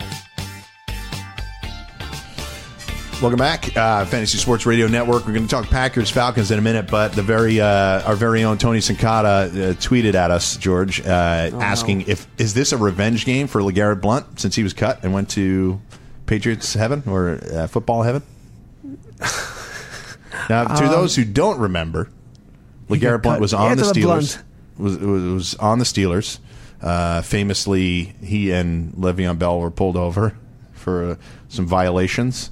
Welcome back, uh, Fantasy Sports Radio Network. We're going to talk Packers, Falcons in a minute, but the very uh, our very own Tony Sincata uh, tweeted at us, George, uh, oh, asking no. if is this a revenge game for LeGarrette Blount since he was cut and went to Patriots heaven or uh, football heaven? Now, to um, those who don't remember, LeGarrette Blount was on the Steelers. Was, was was on the Steelers. Uh, famously, he and Le'Veon Bell were pulled over for uh, some violations.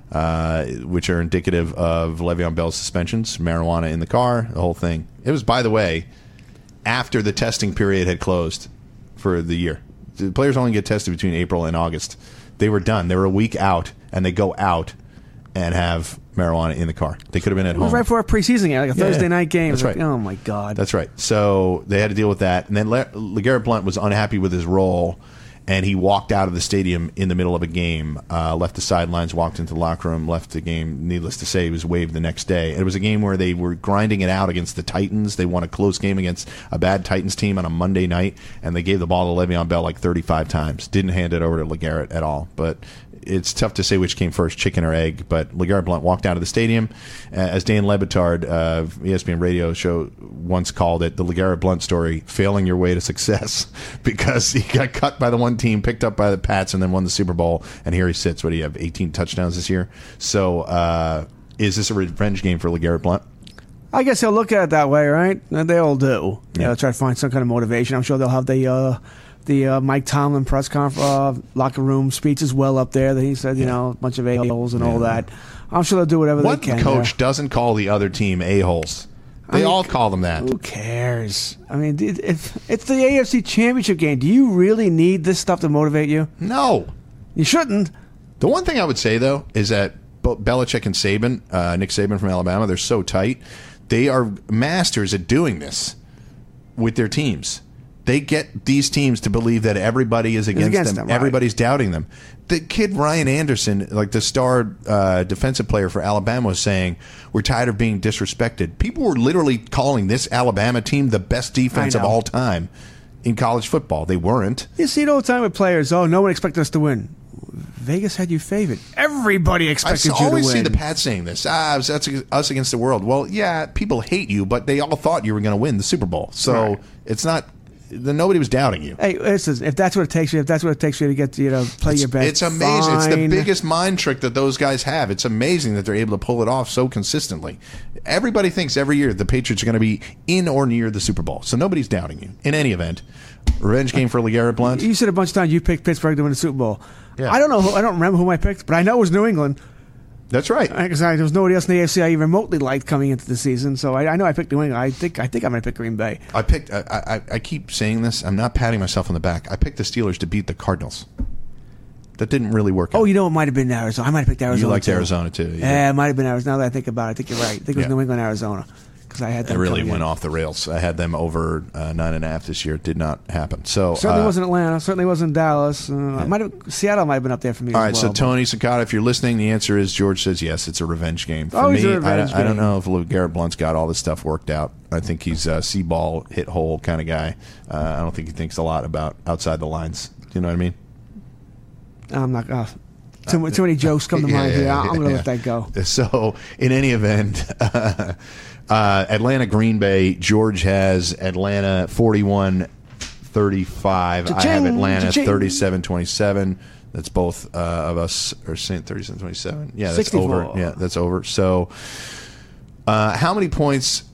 Uh, which are indicative of Le'Veon Bell's suspensions, marijuana in the car, the whole thing. It was, by the way, after the testing period had closed for the year. The players only get tested between April and August. They were done. They were a week out, and they go out and have marijuana in the car. They could have been at it was home. Right before a preseason game, like a yeah, Thursday night game. That's right. Like, oh, my God. That's right. So they had to deal with that. And then Le- LeGarrette Blount was unhappy with his role, and he walked out of the stadium in the middle of a game, uh, left the sidelines, walked into the locker room, left the game. Needless to say, he was waived the next day. And it was a game where they were grinding it out against the Titans. They won a close game against a bad Titans team on a Monday night, and they gave the ball to Le'Veon Bell like thirty-five times. Didn't hand it over to LeGarrette at all. But it's tough to say which came first, chicken or egg. But LeGarrette Blount walked out of the stadium. Uh, as Dan Le Batard, uh, E S P N radio show, once called it, the LeGarrette Blount story, failing your way to success, because he got cut by the one team, picked up by the Pats, and then won the Super Bowl. And here he sits. What do you have, eighteen touchdowns this year? So uh, is this a revenge game for LeGarrette Blount? I guess he'll look at it that way, right? And they all do. Yeah, they'll try to find some kind of motivation. I'm sure they'll have the uh, the uh, Mike Tomlin press conference, uh, locker room speech as well up there that he said, you yeah. know, a bunch of a-holes and yeah. all that. I'm sure they'll do whatever One they can. One coach there. doesn't call the other team a-holes. They I mean, all call them that. Who cares? I mean, it, it, it's the A F C Championship game. Do you really need this stuff to motivate you? No. You shouldn't. The one thing I would say, though, is that Belichick and Saban, uh, Nick Saban from Alabama, they're so tight. They are masters at doing this with their teams. They get these teams to believe that everybody is against, against them. them right. Everybody's doubting them. The kid Ryan Anderson, like the star uh, defensive player for Alabama, was saying, we're tired of being disrespected. People were literally calling this Alabama team the best defense of all time in college football. They weren't. You see it all the time with players. Oh, no one expected us to win. Vegas had you favored. Everybody expected you to win. I always see the Pats saying this. Ah, that's us against the world. Well, yeah, people hate you, but they all thought you were going to win the Super Bowl. So right. it's not... Then nobody was doubting you. Hey, listen, if that's what it takes you, if that's what it takes you to get to, you know, play it's, your best, it's amazing. fine. It's the biggest mind trick that those guys have. It's amazing that they're able to pull it off so consistently. Everybody thinks every year the Patriots are going to be in or near the Super Bowl, so nobody's doubting you. In any event, revenge game for LeGarrette Blount. You said a bunch of times you picked Pittsburgh to win the Super Bowl. Yeah. I don't know. Who, I don't remember who I picked, but I know it was New England. That's right. Because there was nobody else in the A F C I even remotely liked coming into the season, so I, I know I picked New England. I think I think I'm going to pick Green Bay. I picked. I, I, I keep saying this. I'm not patting myself on the back. I picked the Steelers to beat the Cardinals. That didn't really work out. Oh, you know, it might have been Arizona. I might have picked Arizona. You liked too. Arizona too. Yeah. yeah, it might have been Arizona. Now that I think about it, I think you're right. I think it was yeah. New England, Arizona. Because I had them it really went in. off the rails. I had them over uh, nine and a half this year. It did not happen. So certainly uh, wasn't Atlanta. Certainly wasn't Dallas. Uh, yeah. might have, Seattle might have been up there for me. All as right. well, So but. Tony Sincata, if you're listening, the answer is George says yes. It's a revenge game for oh, me. He's a revenge I, I don't know if LeGarrette Blount's got all this stuff worked out. I think he's a see ball hit hole kind of guy. Uh, I don't think he thinks a lot about outside the lines. Do you know what I mean? I'm not. Uh, Too, too many jokes come to yeah, mind yeah, here. Yeah, I'm going to yeah. let that go. So, in any event, uh, uh, Atlanta, Green Bay, George has Atlanta forty-one thirty-five. I have Atlanta thirty-seven twenty-seven. That's both uh, of us are saying thirty-seven twenty-seven. Yeah, that's sixty-four. over. Yeah, that's over. So, uh, how many points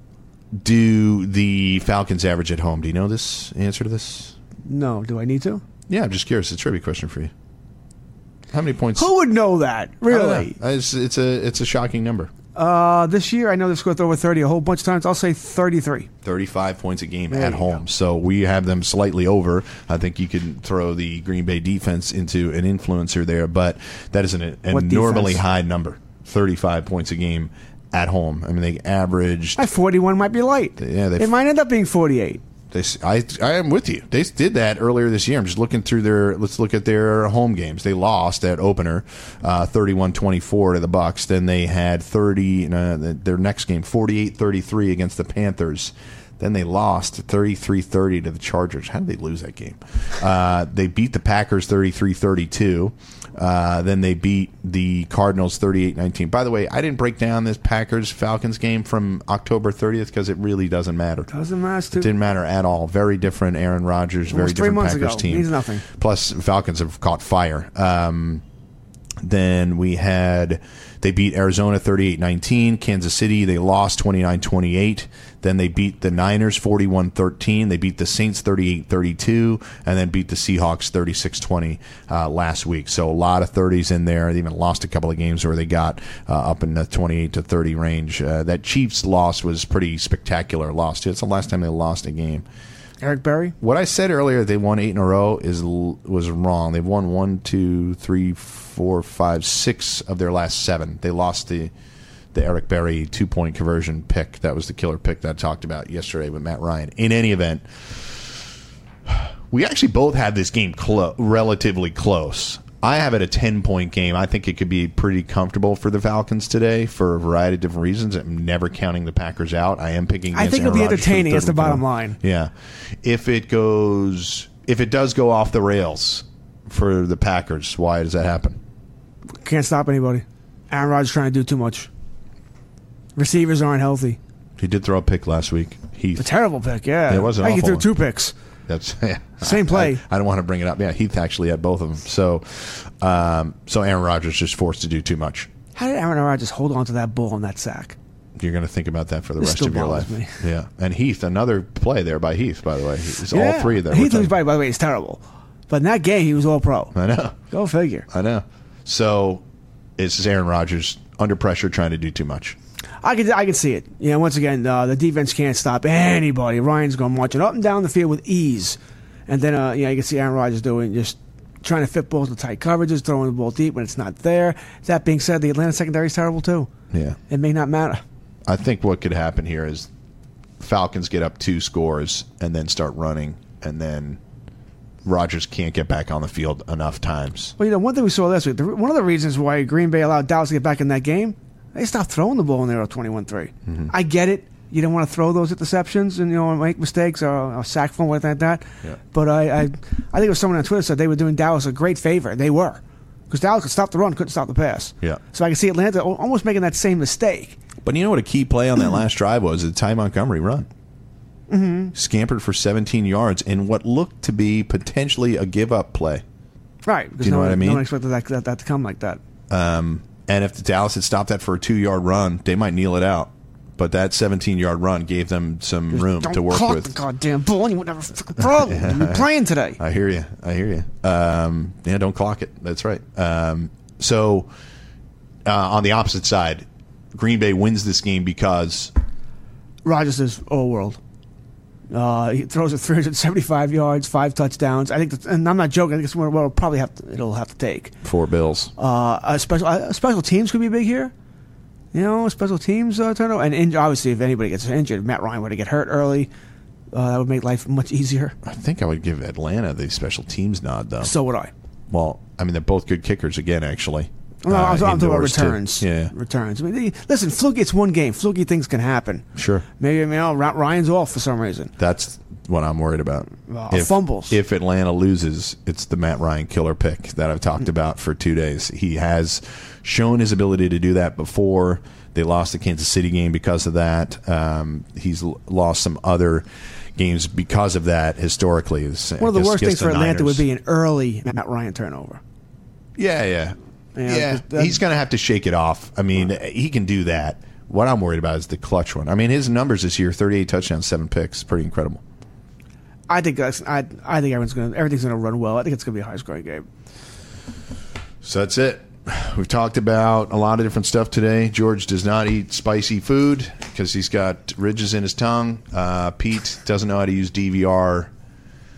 do the Falcons average at home? Do you know this answer to this? No. Do I need to? Yeah, I'm just curious. It's a trivia question for you. How many points? Who would know that? Really? Know. It's, it's a it's a shocking number. Uh, this year, I know they've scored over thirty a whole bunch of times. I'll say thirty-three. thirty-five points a game there at home. Go. So we have them slightly over. I think you can throw the Green Bay defense into an influencer there, but that is an, an abnormally high number. thirty-five points a game at home. I mean, they averaged... I forty-one might be light. Yeah, It might end up being forty-eight. They, I, I am with you. They did that earlier this year. I'm just looking through their. Let's look at their home games. They lost that opener, uh, thirty-one twenty-four to the Bucks. Then they had thirty. Uh, their next game, forty-eight thirty-three against the Panthers. Then they lost thirty-three thirty to the Chargers. How did they lose that game? Uh, they beat the Packers thirty-three thirty-two. Uh, then they beat the Cardinals thirty-eight nineteen. By the way, I didn't break down this Packers-Falcons game from October thirtieth because it really doesn't matter. Doesn't matter. It didn't matter at all. Very different Aaron Rodgers, very Almost three different months Packers ago. team. Means nothing. Plus, Falcons have caught fire. Um, then we had, they beat Arizona thirty-eight nineteen. Kansas City, they lost twenty-nine twenty-eight. Then they beat the Niners forty-one thirteen. They beat the Saints thirty-eight thirty-two. And then beat the Seahawks thirty-six twenty uh, last week. So a lot of thirties in there. They even lost a couple of games where they got uh, up in the twenty-eight to thirty range. Uh, that Chiefs loss was pretty spectacular loss. It's the last time they lost a game. Eric Berry? What I said earlier, they won eight in a row, is was wrong. They've won one, two, three, four, five, six of their last seven. They lost the the Eric Berry two-point conversion pick. That was the killer pick that I talked about yesterday with Matt Ryan. In any event, we actually both had this game clo- relatively close. I have it a ten-point game. I think it could be pretty comfortable for the Falcons today for a variety of different reasons. I'm never counting the Packers out. I am picking against I think Aaron it'll be Rodgers for the entertaining. third Is the and bottom fourth. line. Yeah. If it goes, if it does go off the rails for the Packers, why does that happen? Can't stop anybody. Aaron Rodgers trying to do too much. Receivers aren't healthy. He did throw a pick last week. Heath. A terrible pick, yeah. Yeah, it was an I think he awful threw one. two picks. That's yeah. Same play. I, I don't want to bring it up. Yeah, Heath actually had both of them. So, um, so Aaron Rodgers just forced to do too much. How did Aaron Rodgers hold on to that ball in that sack? You're going to think about that for the This rest still of your bothers life. me. Yeah, and Heath, another play there by Heath. By the way, it's all Yeah. three of them. He We're threw, talking- by, by the way, it's terrible. But in that game, he was all pro. I know. Go figure. I know. So, it's Aaron Rodgers under pressure trying to do too much. I can I can see it. You know, once again, uh, the defense can't stop anybody. Ryan's going marching up and down the field with ease, and then uh, you know, you can see Aaron Rodgers doing just trying to fit balls into tight coverages, throwing the ball deep when it's not there. That being said, the Atlanta secondary is terrible too. Yeah. It may not matter. I think what could happen here is Falcons get up two scores and then start running, and then Rodgers can't get back on the field enough times. Well, you know, one thing we saw last week, the, one of the reasons why Green Bay allowed Dallas to get back in that game, they stopped throwing the ball when they were twenty-one three. Mm-hmm. I get it. You don't want to throw those interceptions and, you know, make mistakes or, or sack from or anything like that. Yeah. But I, I I think it was someone on Twitter said they were doing Dallas a great favor. They were. Because Dallas could stop the run, couldn't stop the pass. Yeah. So I can see Atlanta al- almost making that same mistake. But you know what a key play on that last drive was? The Ty Montgomery run. Mm-hmm. Scampered for seventeen yards in what looked to be potentially a give-up play. Right. Because Do you know no what one, I mean? No one expected that, that, that to come like that. Um, and if the Dallas had stopped that for a two-yard run, they might kneel it out. But that seventeen-yard run gave them some room Don't to work clock with. the goddamn ball and you wouldn't have a fucking problem. You're playing today. I hear you. I hear you. Um, yeah, don't clock it. That's right. Um, so, uh, on the opposite side, Green Bay wins this game because Rodgers is all world. Uh, he throws it three hundred seventy-five yards, five touchdowns. I think, that's, and I'm not joking. I think it's what it'll probably have to, it'll have to take. four Bills. Uh, a special uh, special teams could be big here. You know, special teams uh, turnover, and in, obviously, if anybody gets injured, if Matt Ryan were to get hurt early, uh, that would make life much easier. I think I would give Atlanta the special teams nod, though. So would I. Well, I mean, they're both good kickers again, actually. No, I'm, Uh, I'm talking about indoors, too. returns. Yeah, returns. I mean, they, listen, fluky. It's one game. Fluky things can happen. sure. Maybe you know Ryan's off for some reason. That's what I'm worried about. Uh, if, fumbles. If Atlanta loses, it's the Matt Ryan killer pick that I've talked about for two days. He has shown his ability to do that before. They lost the Kansas City game because of that. Um, he's l- lost some other games because of that historically. One of the worst things for Atlanta would be an early Matt Ryan turnover. Yeah, yeah. Yeah, Yeah, that- he's going to have to shake it off. I mean, he can do that. What I'm worried about is the clutch one. I mean, his numbers this year, thirty-eight touchdowns, seven picks, pretty incredible. I think that's, I I think everyone's gonna everything's gonna run well. I think it's gonna be a high scoring game. So that's it. We've talked about a lot of different stuff today. George does not eat spicy food because he's got ridges in his tongue. Uh, Pete doesn't know how to use D V R.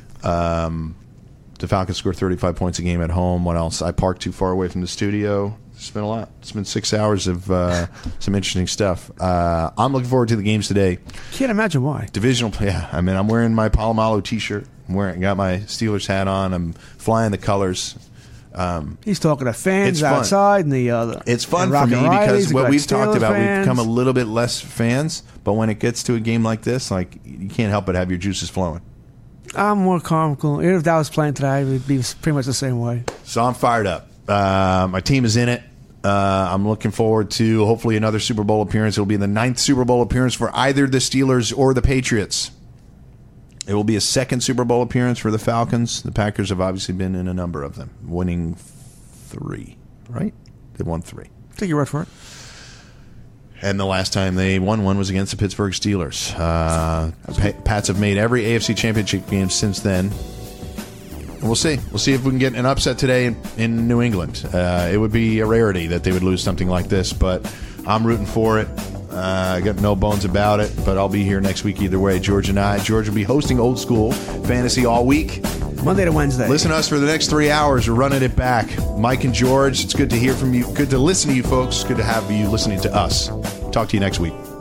Um, the Falcons score thirty-five points a game at home. What else? I parked too far away from the studio. It's been a lot. It's been six hours of uh, some interesting stuff. Uh, I'm looking forward to the games today. Can't imagine why. Divisional, yeah. I mean, I'm wearing my Palomalo T-shirt. I'm wearing, got my Steelers hat on. I'm flying the colors. Um, He's talking to fans it's fun. outside, and the uh, it's fun and for Rock me and Riley's, because the what good we've talked Steelers about, fans. we've become a little bit less fans. But when it gets to a game like this, like you can't help but have your juices flowing. I'm more comical. Even if that was playing today, it would be pretty much the same way. So I'm fired up. Uh, my team is in it. Uh, I'm looking forward to hopefully another Super Bowl appearance. It will be the ninth Super Bowl appearance for either the Steelers or the Patriots. It will be a second Super Bowl appearance for the Falcons. The Packers have obviously been in a number of them, winning three, right? They won three. Take your word for it. And the last time they won one was against the Pittsburgh Steelers. Uh, pa- Pats have made every A F C Championship game since then. And we'll see. We'll see if we can get an upset today in, in New England. Uh, it would be a rarity that they would lose something like this, but I'm rooting for it. Uh, I got no bones about it, but I'll be here next week either way. George and I. George will be hosting Old School Fantasy all week. Monday to Wednesday. Listen to us for the next three hours. We're running it back. Mike and George, it's good to hear from you. Good to listen to you folks. Good to have you listening to us. Talk to you next week.